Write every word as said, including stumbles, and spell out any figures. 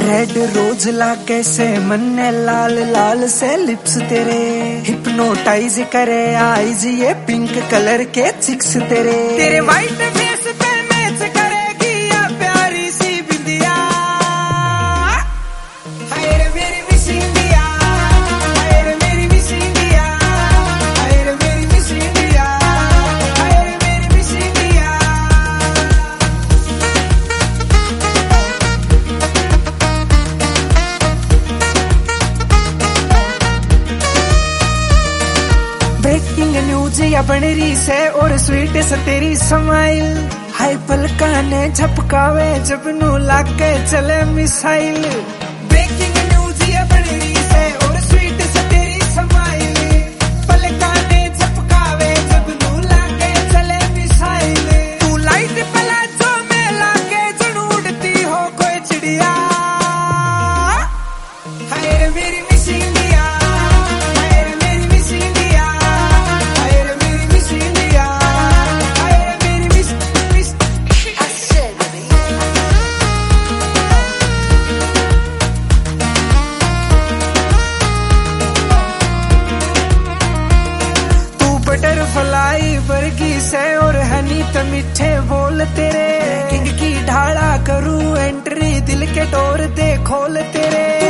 Red rose ला कैसे मन्ने लाल लाल से लिप्स तेरे हिप्नोटाइज करे आईज ये पिंक कलर के चिक्स तेरे तेरे वाइट फेस पे मैच करेगी या प्यारी सी बिंदिया हाय रे मेरी मिस इंडिया हाय रे मेरी मिस इंडिया हाय रे मेरी मिस इंडिया हाय रे मेरी मिस इंडिया। ब्रेकिंग न्यूज या बन रही से और स्वीट से तेरी स्माइल हाय पलका ने झपकावे जब नू लागे चले मिसाइल। ब्रेकिंग न्यूज या बन रही से और स्वीट से तेरी स्माइल पलका ने झपकावे जब नू लागे चले मिसाइल। तू लाइट पलाजो में लागे जण उड़ती हो कोई चिड़िया हाय रे मेरी मिस इंडिया हाय रे मेरी मिस इंडिया हाय रे मेरी मिस इंडिया हाय रे मेरी मिस मिस तू बटरफ्लाई वर्गी से और हनी तो मीठे बोल तेरे किंग की ढाला करूं एंट्री दिल के डोर दे खोल तेरे।